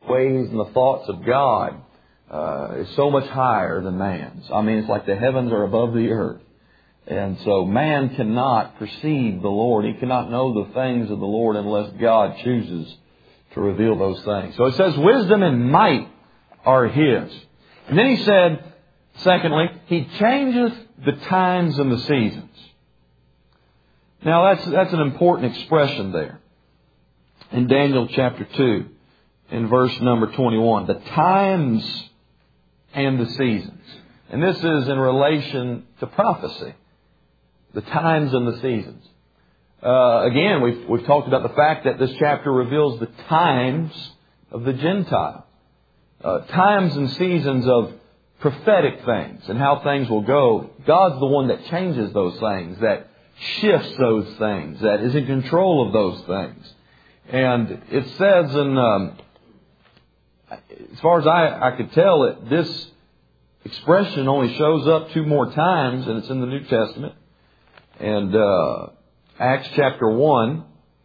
ways and the thoughts of God is so much higher than man's. I mean, it's like the heavens are above the earth. And so man cannot perceive the Lord. He cannot know the things of the Lord unless God chooses to reveal those things. So it says wisdom and might are His. And then He said, secondly, He changeth the times and the seasons. Now that's an important expression there. In Daniel chapter 2, in verse number 21, the times and the seasons. And this is in relation to prophecy. The times and the seasons. Again, we've talked about the fact that this chapter reveals the times of the Gentile. Times and seasons of prophetic things and how things will go. God's the one that changes those things, that shifts those things, that is in control of those things. And it says as far as I could tell, this expression only shows up 2 more times, and it's in the New Testament. And Acts chapter 1,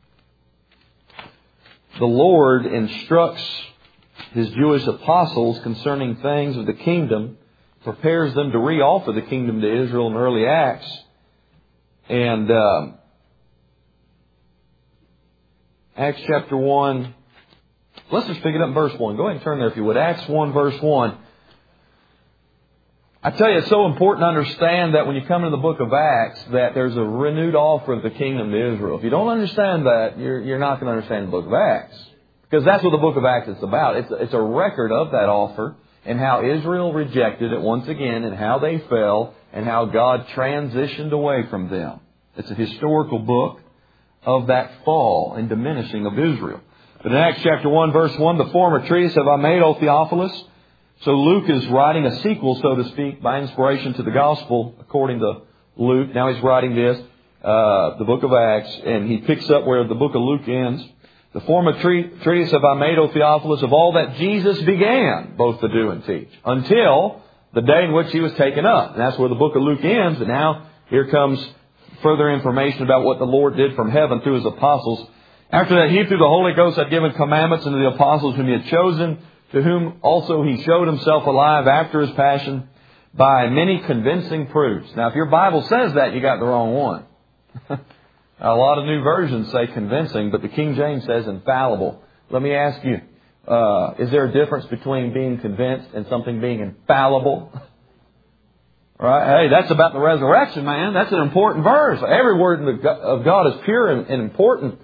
the Lord instructs His Jewish apostles concerning things of the kingdom, prepares them to re-offer the kingdom to Israel in early Acts. And Acts chapter 1, let's just pick it up in verse 1. Go ahead and turn there if you would. Acts 1 verse 1. I tell you, it's so important to understand that when you come into the book of Acts, that there's a renewed offer of the kingdom to Israel. If you don't understand that, you're not going to understand the book of Acts. Because that's what the book of Acts is about. It's a record of that offer and how Israel rejected it once again and how they fell and how God transitioned away from them. It's a historical book of that fall and diminishing of Israel. But in Acts chapter 1 verse 1, the former treatise have I made, O Theophilus. So Luke is writing a sequel, so to speak, by inspiration to the gospel, according to Luke. Now he's writing this, the book of Acts, and he picks up where the book of Luke ends. The former treatise have I made, O Theophilus, of all that Jesus began both to do and teach, until the day in which He was taken up. And that's where the book of Luke ends. And now here comes further information about what the Lord did from heaven through His apostles. After that, He through the Holy Ghost had given commandments unto the apostles whom He had chosen, to whom also He showed Himself alive after His passion by many convincing proofs. Now, if your Bible says that, you got the wrong one. A lot of new versions say convincing, but the King James says infallible. Let me ask you, is there a difference between being convinced and something being infallible? Right? Hey, that's about the resurrection, man. That's an important verse. Every word of God is pure and important.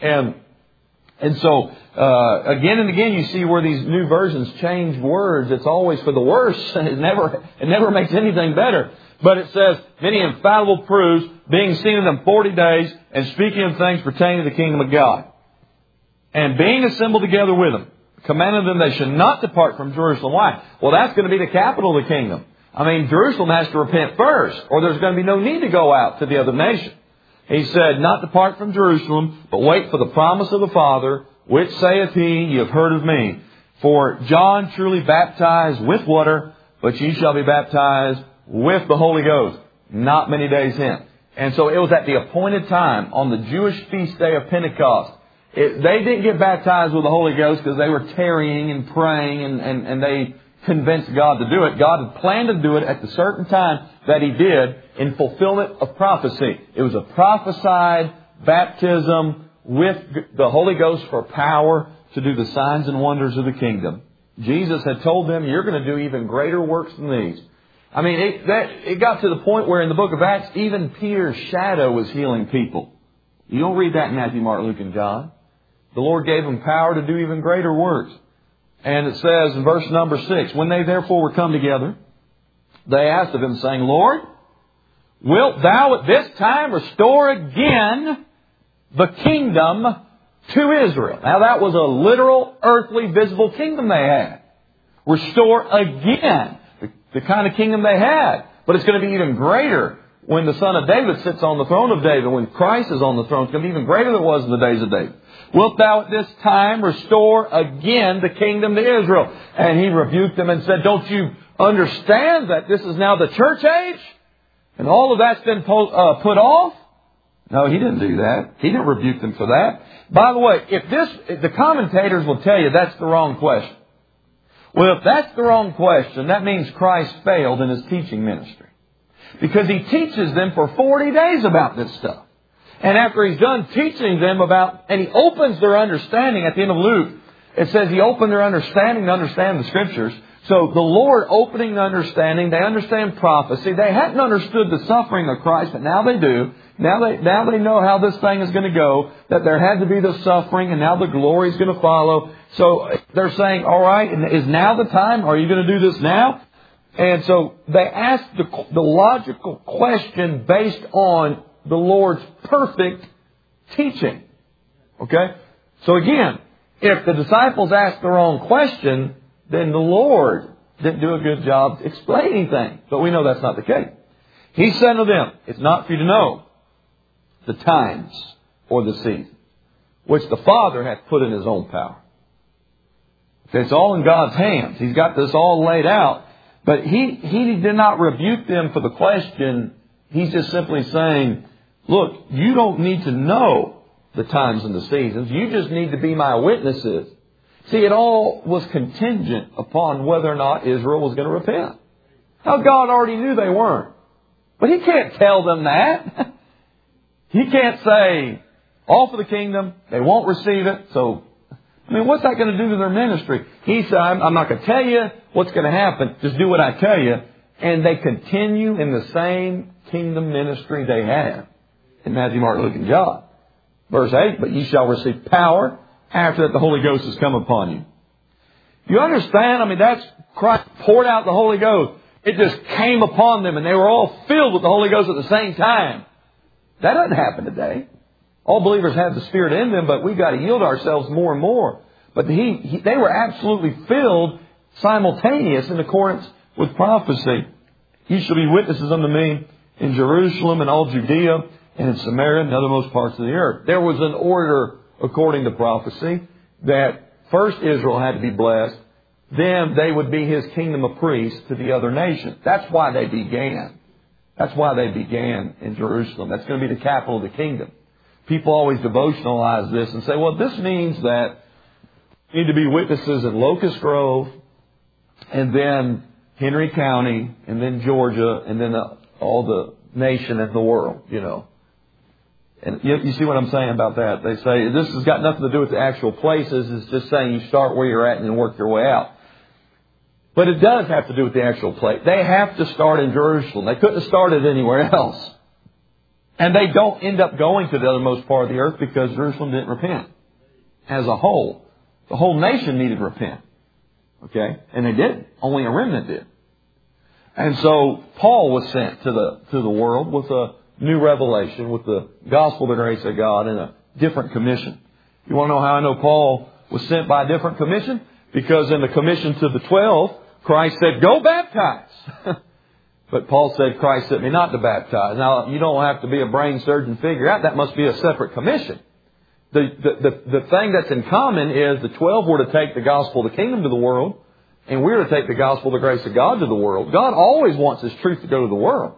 And so, again and again, you see where these new versions change words. It's always for the worse. It never makes anything better. But it says, many infallible proofs, being seen in them 40 days, and speaking of things pertaining to the kingdom of God. And being assembled together with them, commanded them they should not depart from Jerusalem. Why? Well, that's going to be the capital of the kingdom. I mean, Jerusalem has to repent first, or there's going to be no need to go out to the other nation. He said, not depart from Jerusalem, but wait for the promise of the Father, which saith He, ye have heard of me. For John truly baptized with water, but ye shall be baptized with the Holy Ghost not many days hence. And so it was at the appointed time on the Jewish feast day of Pentecost. They didn't get baptized with the Holy Ghost because they were tarrying and praying and they convinced God to do it. God had planned to do it at the certain time that He did in fulfillment of prophecy. It was a prophesied baptism with the Holy Ghost for power to do the signs and wonders of the kingdom. Jesus had told them, you're going to do even greater works than these. I mean, it got to the point where in the book of Acts, even Peter's shadow was healing people. You don't read that in Matthew, Mark, Luke, and John. The Lord gave them power to do even greater works. And it says in verse number 6, when they therefore were come together, they asked of Him, saying, Lord, wilt Thou at this time restore again the kingdom to Israel? Now that was a literal, earthly, visible kingdom they had. Restore again the kind of kingdom they had. But it's going to be even greater when the Son of David sits on the throne of David. When Christ is on the throne, it's going to be even greater than it was in the days of David. Wilt Thou at this time restore again the kingdom to Israel? And He rebuked them and said, don't you understand that this is now the church age? And all of that's been put off? No, he didn't do that. He didn't rebuke them for that. By the way, if the commentators will tell you that's the wrong question. Well, if that's the wrong question, that means Christ failed in His teaching ministry. Because He teaches them for 40 days about this stuff. And after He's done teaching them and He opens their understanding at the end of Luke, it says He opened their understanding to understand the Scriptures. So the Lord opening the understanding, they understand prophecy. They hadn't understood the suffering of Christ, but now they do. Now they know how this thing is going to go, that there had to be the suffering, and now the glory is going to follow. So they're saying, all right, is now the time? Are you going to do this now? And so they ask the logical question based on the Lord's perfect teaching. Okay? So again, if the disciples asked the wrong question, then the Lord didn't do a good job explaining things. But we know that's not the case. He said to them, it's not for you to know the times or the season, which the Father hath put in His own power. Okay, it's all in God's hands. He's got this all laid out. But He did not rebuke them for the question. He's just simply saying, look, you don't need to know the times and the seasons. You just need to be my witnesses. See, it all was contingent upon whether or not Israel was going to repent. Now, God already knew they weren't. But He can't tell them that. He can't say, all for the kingdom, they won't receive it. So, what's that going to do to their ministry? He said, I'm not going to tell you what's going to happen. Just do what I tell you. And they continue in the same kingdom ministry they had in Matthew, Mark, Luke, and John. Verse 8, but ye shall receive power after that the Holy Ghost has come upon you. You understand? That's Christ poured out the Holy Ghost. It just came upon them and they were all filled with the Holy Ghost at the same time. That doesn't happen today. All believers have the Spirit in them, but we've got to yield ourselves more and more. But they were absolutely filled simultaneous in accordance with prophecy. You shall be witnesses unto me in Jerusalem and all Judea and in Samaria and the othermost parts of the earth. There was an order according to prophecy that first Israel had to be blessed. Then they would be His kingdom of priests to the other nations. That's why they began. That's why they began in Jerusalem. That's going to be the capital of the kingdom. People always devotionalize this and say, well, this means that we need to be witnesses in Locust Grove and then Henry County and then Georgia and then all the nation and the world, And you see what I'm saying about that? They say this has got nothing to do with the actual places. It's just saying you start where you're at and then work your way out. But it does have to do with the actual place. They have to start in Jerusalem. They couldn't have started anywhere else. And they don't end up going to the othermost part of the earth because Jerusalem didn't repent as a whole. The whole nation needed to repent. Okay? And they didn't. Only a remnant did. And so Paul was sent to the world with a new revelation, with the gospel of the grace of God and a different commission. You want to know how I know Paul was sent by a different commission? Because in the commission to the 12, Christ said, go baptize. But Paul said, Christ sent me not to baptize. Now, you don't have to be a brain surgeon to figure out that must be a separate commission. The thing that's in common is the 12 were to take the gospel of the kingdom to the world, and we're to take the gospel of the grace of God to the world. God always wants His truth to go to the world.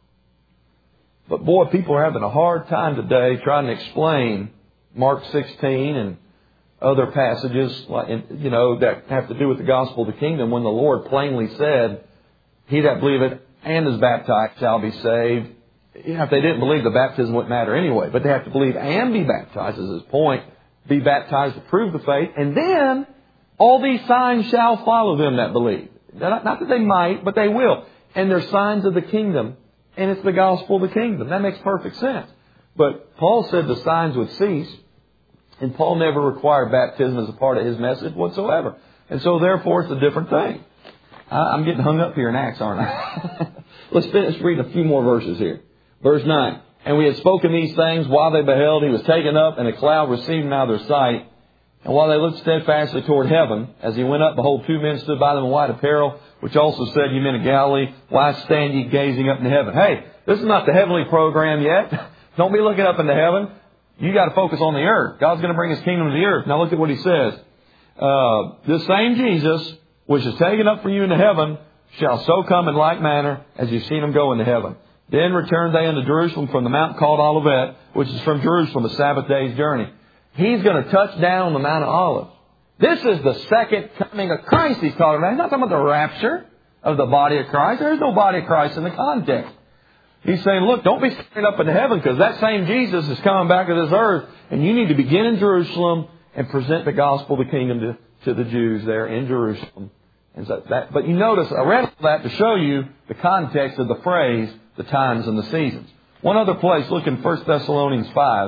But boy, people are having a hard time today trying to explain Mark 16 and other passages, that have to do with the gospel of the kingdom when the Lord plainly said, he that believeth and is baptized shall be saved. If they didn't believe, the baptism wouldn't matter anyway. But they have to believe and be baptized is his point. Be baptized to prove the faith. And then all these signs shall follow them that believe. Not that they might, but they will. And they're signs of the kingdom. And it's the gospel of the kingdom. That makes perfect sense. But Paul said the signs would cease. And Paul never required baptism as a part of his message whatsoever. And so therefore it's a different thing. I'm getting hung up here in Acts, aren't I? Let's finish reading a few more verses here. Verse 9. And we had spoken these things while they beheld. He was taken up, and a cloud received him out of their sight. And while they looked steadfastly toward heaven, as he went up, behold, 2 men stood by them in white apparel, which also said, Ye men of Galilee, why stand ye gazing up into heaven? Hey, this is not the heavenly program yet. Don't be looking up into heaven. You got to focus on the earth. God's going to bring His kingdom to the earth. Now look at what He says. This same Jesus, which is taken up for you into heaven, shall so come in like manner as you've seen Him go into heaven. Then returned they unto Jerusalem from the mount called Olivet, which is from Jerusalem, a Sabbath day's journey. He's going to touch down on the Mount of Olives. This is the second coming of Christ he's talking about. He's not talking about the rapture of the body of Christ. There's no body of Christ in the context. He's saying, look, don't be straight up into heaven, because that same Jesus is coming back to this earth, and you need to begin in Jerusalem and present the gospel of the kingdom to the Jews there in Jerusalem. And so but you notice, I read that to show you the context of the phrase, the times and the seasons. One other place, look in 1 Thessalonians 5.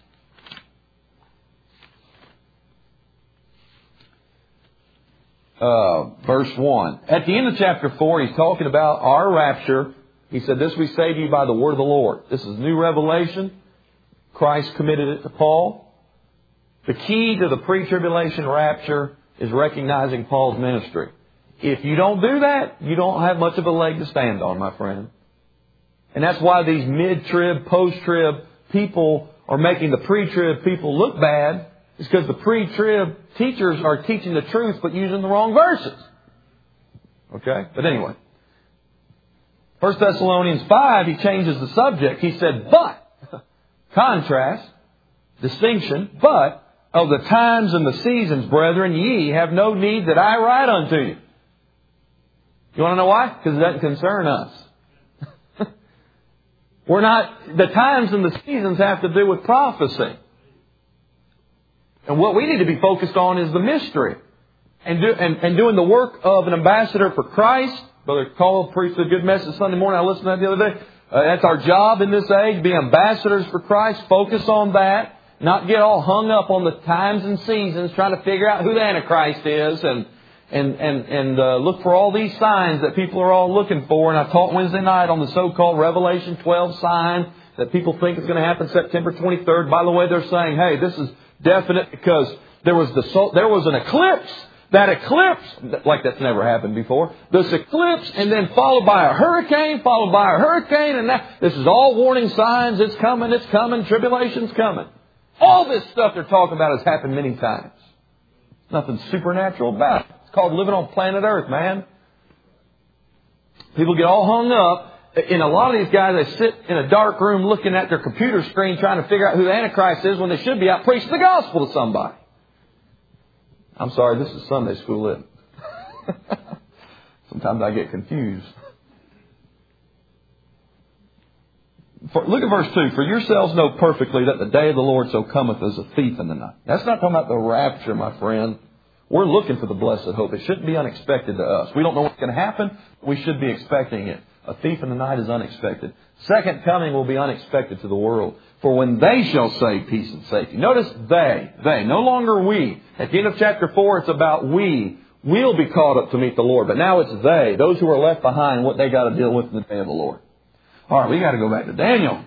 Verse 1. At the end of chapter 4, he's talking about our rapture. He said, this we say to you by the word of the Lord. This is new revelation. Christ committed it to Paul. The key to the pre-tribulation rapture is recognizing Paul's ministry. If you don't do that, you don't have much of a leg to stand on, my friend. And that's why these mid-trib, post-trib people are making the pre-trib people look bad. It's because the pre-trib teachers are teaching the truth but using the wrong verses. Okay? But anyway. 1 Thessalonians 5, he changes the subject. He said, but, contrast, distinction, but of the times and the seasons, brethren, ye have no need that I write unto you. You want to know why? Because it doesn't concern us. The times and the seasons have to do with prophecy. And what we need to be focused on is the mystery. And doing the work of an ambassador for Christ. Brother Cole preached a good message Sunday morning. I listened to that the other day. That's our job in this age, be ambassadors for Christ. Focus on that. Not get all hung up on the times and seasons, trying to figure out who the Antichrist is and look for all these signs that people are all looking for. And I taught Wednesday night on the so-called Revelation 12 sign that people think is going to happen September 23rd. By the way, they're saying, hey, this is definite because there was an eclipse. That eclipse, like that's never happened before. This eclipse and then followed by a hurricane, and this is all warning signs. It's coming, tribulation's coming. All this stuff they're talking about has happened many times. Nothing supernatural about it. It's called living on planet Earth, man. People get all hung up. And a lot of these guys, they sit in a dark room looking at their computer screen trying to figure out who the Antichrist is when they should be out preaching the gospel to somebody. I'm sorry, this is Sunday school, isn't it? Sometimes I get confused. Look at verse 2. For yourselves know perfectly that the day of the Lord so cometh as a thief in the night. That's not talking about the rapture, my friend. We're looking for the blessed hope. It shouldn't be unexpected to us. We don't know what's going to happen. We should be expecting it. A thief in the night is unexpected. Second coming will be unexpected to the world. For when they shall say peace and safety. Notice they, no longer we. At the end of chapter 4, it's about we. We'll be caught up to meet the Lord. But now it's they, those who are left behind, what they got to deal with in the day of the Lord. All right, we got to go back to Daniel.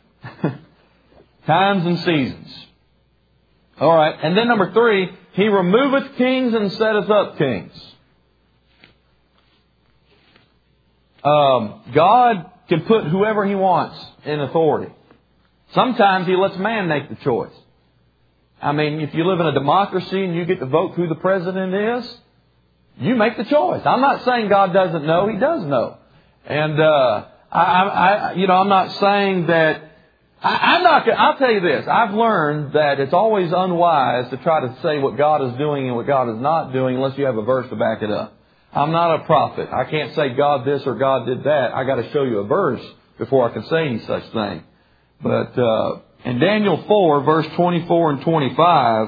Times and seasons. All right, and then number 3, he removeth kings and setteth up kings. God can put whoever He wants in authority. Sometimes He lets man make the choice. I mean, if you live in a democracy and you get to vote who the president is, you make the choice. I'm not saying God doesn't know. He does know. And I'm not saying that. I'll tell you this. I've learned that it's always unwise to try to say what God is doing and what God is not doing unless you have a verse to back it up. I'm not a prophet. I can't say God this or God did that. I got to show you a verse before I can say any such thing. But in Daniel 4, verse 24 and 25,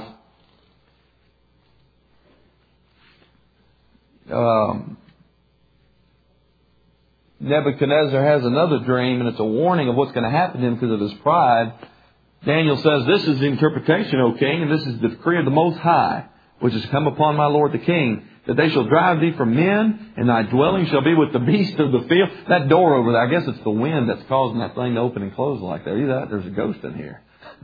Nebuchadnezzar has another dream, and it's a warning of what's going to happen to him because of his pride. Daniel says, this is the interpretation, O king, and this is the decree of the Most High, which has come upon my lord the king, that they shall drive thee from men, and thy dwelling shall be with the beasts of the field. That door over there, I guess it's the wind that's causing that thing to open and close like that. Either that, there's a ghost in here.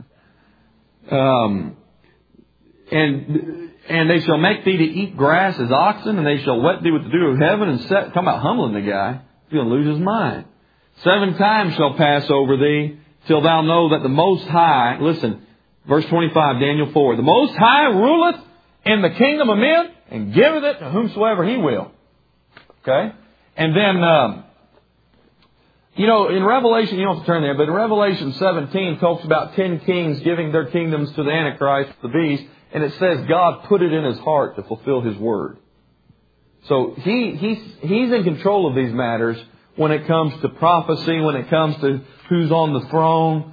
And they shall make thee to eat grass as oxen, and they shall wet thee with the dew of heaven, and talking about humbling the guy. He's going to lose his mind. 7 times shall pass over thee, till thou know that the Most High, listen, verse 25, Daniel 4, the Most High ruleth in the kingdom of men, and giveth it to whomsoever He will. Okay? And then You know, in Revelation, you don't have to turn there, but in Revelation 17 talks about 10 kings giving their kingdoms to the Antichrist, the beast, and it says God put it in his heart to fulfill his word. So he's in control of these matters when it comes to prophecy, when it comes to who's on the throne.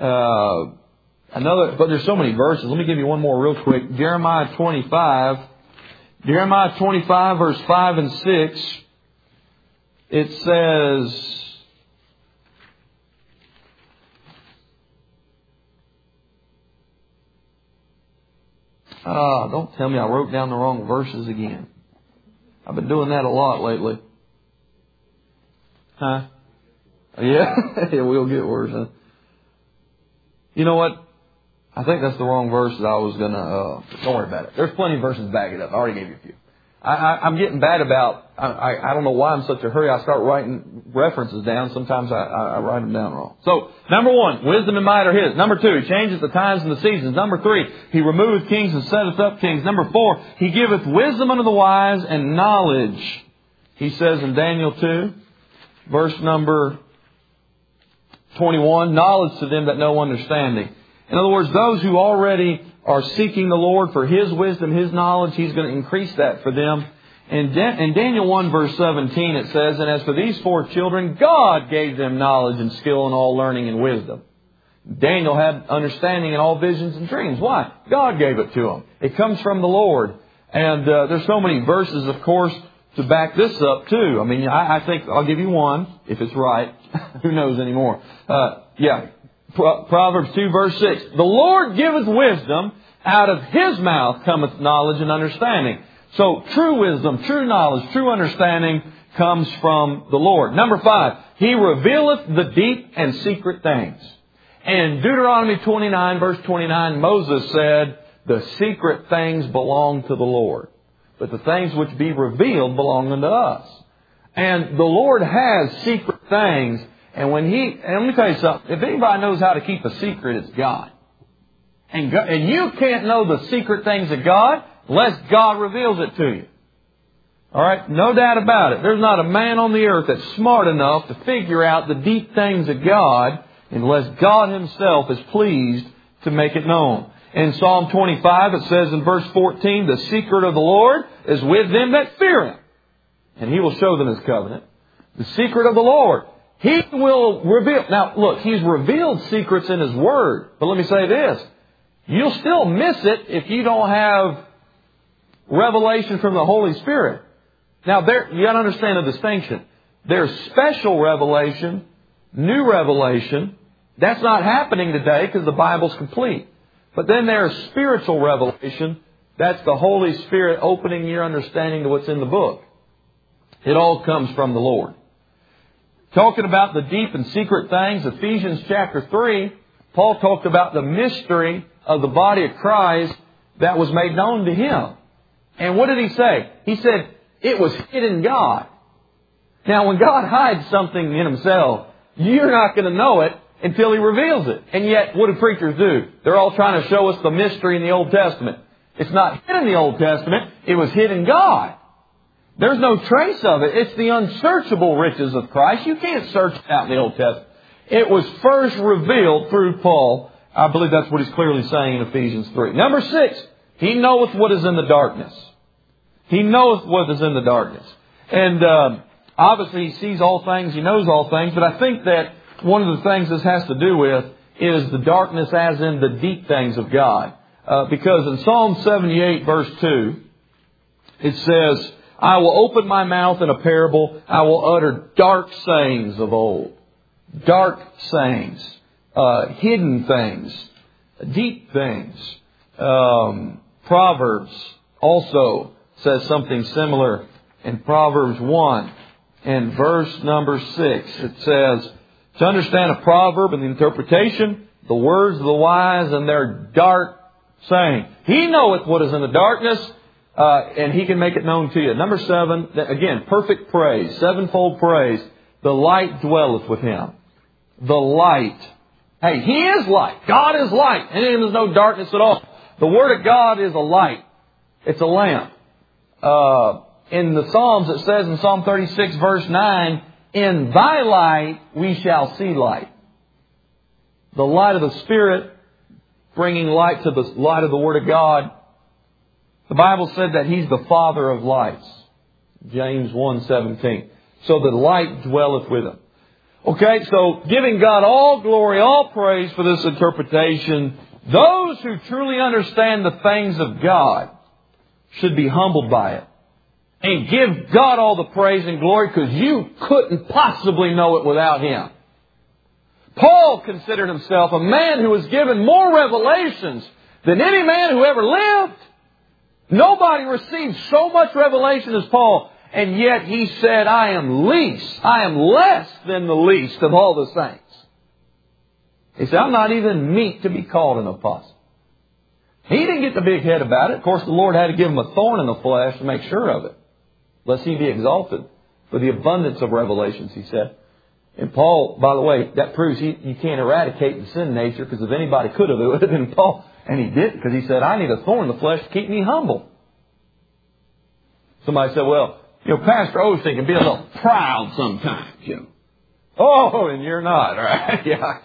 But there's so many verses. Let me give you one more real quick. Jeremiah 25. Jeremiah 25 verse 5 and 6. It says, don't tell me I wrote down the wrong verses again. I've been doing that a lot lately. Huh? Yeah? It will get worse, huh? You know what? I think that's the wrong verses I was going to... don't worry about it. There's plenty of verses to back it up. I already gave you a few. I'm getting bad about... I don't know why I'm in such a hurry. I start writing references down. Sometimes I write them down wrong. So, number 1, wisdom and might are his. Number 2, he changes the times and the seasons. Number 3, he removeth kings and setteth up kings. Number 4, he giveth wisdom unto the wise and knowledge. He says in Daniel 2, verse number 21, knowledge to them that know understanding. In other words, those who already are seeking the Lord for His wisdom, His knowledge, He's going to increase that for them. In Daniel 1 verse 17 it says, and as for these 4 children, God gave them knowledge and skill in all learning and wisdom. Daniel had understanding in all visions and dreams. Why? God gave it to him. It comes from the Lord. And there's so many verses, of course, to back this up too. I mean, I think I'll give you one, if it's right. Who knows anymore? Proverbs 2 verse 6. The Lord giveth wisdom, out of His mouth cometh knowledge and understanding. So true wisdom, true knowledge, true understanding comes from the Lord. Number 5, He revealeth the deep and secret things. In Deuteronomy 29 verse 29, Moses said, the secret things belong to the Lord, but the things which be revealed belong unto us. And the Lord has secret things. And let me tell you something. If anybody knows how to keep a secret, it's God. And you can't know the secret things of God unless God reveals it to you. All right? No doubt about it. There's not a man on the earth that's smart enough to figure out the deep things of God unless God Himself is pleased to make it known. In Psalm 25, it says in verse 14, the secret of the Lord is with them that fear Him, and He will show them His covenant. The secret of the Lord. He will reveal. Now, look, He's revealed secrets in His Word. But let me say this. You'll still miss it if you don't have revelation from the Holy Spirit. Now, you got to understand the distinction. There's special revelation, new revelation. That's not happening today because the Bible's complete. But then there's spiritual revelation. That's the Holy Spirit opening your understanding to what's in the book. It all comes from the Lord. Talking about the deep and secret things, Ephesians chapter 3, Paul talked about the mystery of the body of Christ that was made known to him. And what did he say? He said, it was hid in God. Now, when God hides something in Himself, you're not going to know it until He reveals it. And yet, what do preachers do? They're all trying to show us the mystery in the Old Testament. It's not hid in the Old Testament. It was hid in God. There's no trace of it. It's the unsearchable riches of Christ. You can't search it out in the Old Testament. It was first revealed through Paul. I believe that's what he's clearly saying in Ephesians 3. Number 6, He knoweth what is in the darkness. He knoweth what is in the darkness. And obviously He sees all things. He knows all things. But I think that one of the things this has to do with is the darkness as in the deep things of God. Because in Psalm 78 verse 2, it says, I will open my mouth in a parable. I will utter dark sayings of old. Dark sayings. Hidden things. Deep things. Proverbs also says something similar in Proverbs 1 and verse number 6. It says, to understand a proverb and the interpretation, the words of the wise and their dark saying. He knoweth what is in the darkness, and He can make it known to you. Number 7, again, perfect praise, sevenfold praise. The light dwelleth with Him. The light. Hey, He is light. God is light. And in Him is no darkness at all. The Word of God is a light. It's a lamp. In the Psalms, it says in Psalm 36 verse 9, In thy light we shall see light. The light of the Spirit bringing light to the light of the Word of God. The Bible said that He's the Father of lights. James 1:17. So the light dwelleth with Him. Okay, so giving God all glory, all praise for this interpretation. Those who truly understand the things of God should be humbled by it. And give God all the praise and glory, because you couldn't possibly know it without Him. Paul considered himself a man who was given more revelations than any man who ever lived. Nobody received so much revelation as Paul. And yet he said, I am less than the least of all the saints. He said, I'm not even meet to be called an apostle. He didn't get the big head about it. Of course, the Lord had to give him a thorn in the flesh to make sure of it, lest he be exalted for the abundance of revelations, he said. And Paul, by the way, that proves you can't eradicate the sin nature, because if anybody could have, it would have been Paul. And he didn't, because he said, I need a thorn in the flesh to keep me humble. Somebody said, well, Pastor Osteen can be a little proud sometimes, Oh, and you're not, right? Yeah.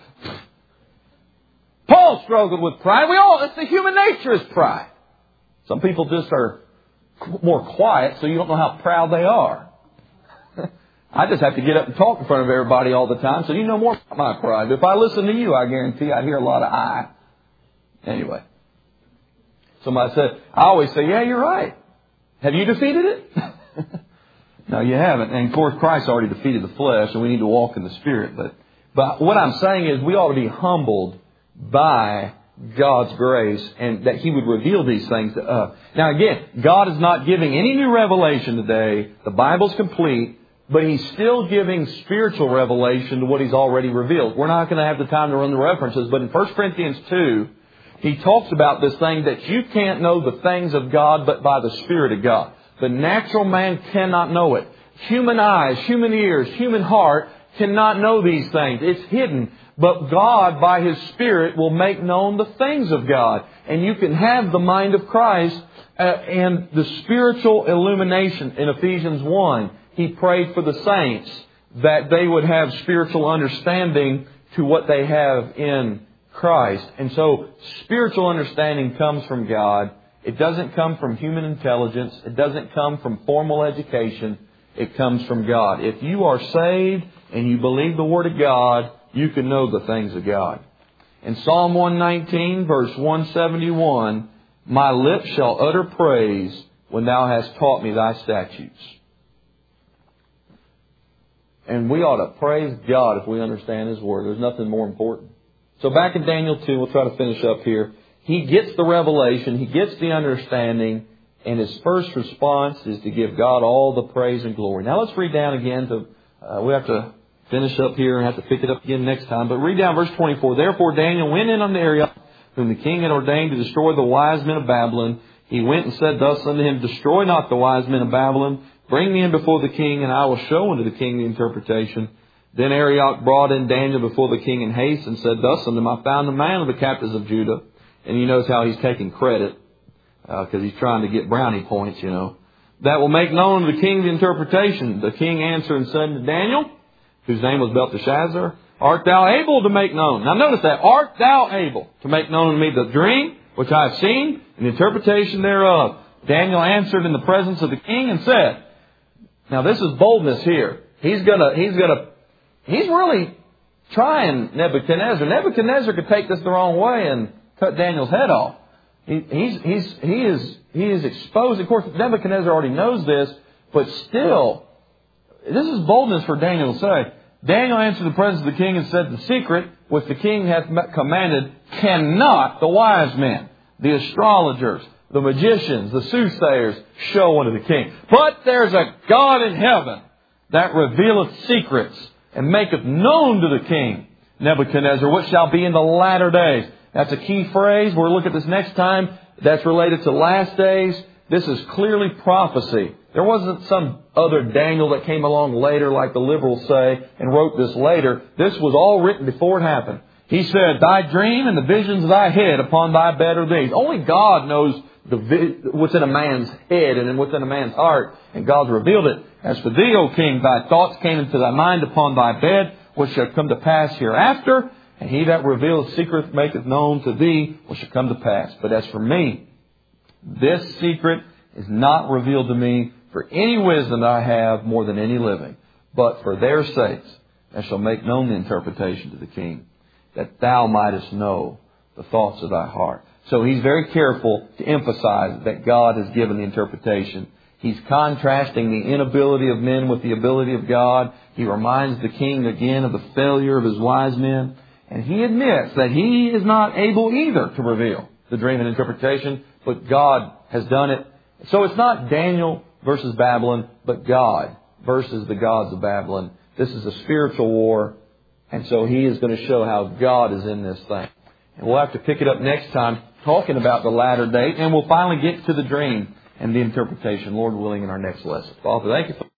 Paul struggled with pride. It's the human nature is pride. Some people just are more quiet, so you don't know how proud they are. I just have to get up and talk in front of everybody all the time, so you know more about my pride. If I listen to you, I guarantee I'd hear a lot of I. Anyway. Somebody said, I always say, yeah, you're right. Have you defeated it? No, you haven't. And of course, Christ already defeated the flesh, and we need to walk in the Spirit. But what I'm saying is we ought to be humbled by God's grace, and that He would reveal these things to us. Now again, God is not giving any new revelation today. The Bible's complete. But He's still giving spiritual revelation to what He's already revealed. We're not going to have the time to run the references, but in 1 Corinthians 2, He talks about this thing that you can't know the things of God but by the Spirit of God. The natural man cannot know it. Human eyes, human ears, human heart cannot know these things. It's hidden. But God, by His Spirit, will make known the things of God. And you can have the mind of Christ and the spiritual illumination in Ephesians 1. He prayed for the saints that they would have spiritual understanding to what they have in Christ. And so spiritual understanding comes from God. It doesn't come from human intelligence. It doesn't come from formal education. It comes from God. If you are saved and you believe the Word of God, you can know the things of God. In Psalm 119, verse 171, my lips shall utter praise when Thou hast taught me Thy statutes. And we ought to praise God if we understand His Word. There's nothing more important. So back in Daniel 2, we'll try to finish up here. He gets the revelation, he gets the understanding, and his first response is to give God all the praise and glory. Now let's read down again. We have to finish up here and have to pick it up again next time. But read down verse 24. Therefore Daniel went in unto Arioch, whom the king had ordained to destroy the wise men of Babylon. He went and said thus unto him, Destroy not the wise men of Babylon. Bring me in before the king, and I will show unto the king the interpretation. Then Arioch brought in Daniel before the king in haste, and said thus unto him, I found a man of the captives of Judah. And you notice how he's taking credit, because he's trying to get brownie points, that will make known to the king the interpretation. The king answered and said to Daniel, whose name was Belteshazzar, Art thou able to make known? Now notice that. Art thou able to make known to me the dream which I have seen, and the interpretation thereof? Daniel answered in the presence of the king and said, now this is boldness here. He's really trying Nebuchadnezzar. Nebuchadnezzar could take this the wrong way and cut Daniel's head off. He is exposed. Of course, Nebuchadnezzar already knows this, but still, this is boldness for Daniel to say. Daniel answered the presence of the king and said, The secret which the king hath commanded cannot the wise men, the astrologers, the magicians, the soothsayers show unto the king. But there's a God in heaven that revealeth secrets and maketh known to the king Nebuchadnezzar what shall be in the latter days. That's a key phrase. We'll look at this next time. That's related to last days. This is clearly prophecy. There wasn't some other Daniel that came along later, like the liberals say, and wrote this later. This was all written before it happened. He said, Thy dream and the visions of thy head upon thy bed are these. Only God knows what's in a man's head and what's in a man's heart. And God's revealed it. As for thee, O king, thy thoughts came into thy mind upon thy bed, which shall come to pass hereafter. And he that revealeth secrets maketh known to thee what shall come to pass. But as for me, this secret is not revealed to me for any wisdom that I have more than any living. But for their sakes I shall make known the interpretation to the king, that thou mightest know the thoughts of thy heart. So he's very careful to emphasize that God has given the interpretation. He's contrasting the inability of men with the ability of God. He reminds the king again of the failure of his wise men. And he admits that he is not able either to reveal the dream and interpretation, but God has done it. So it's not Daniel versus Babylon, but God versus the gods of Babylon. This is a spiritual war. And so he is going to show how God is in this thing. And we'll have to pick it up next time, talking about the latter date. And we'll finally get to the dream and the interpretation, Lord willing, in our next lesson. Father, thank you for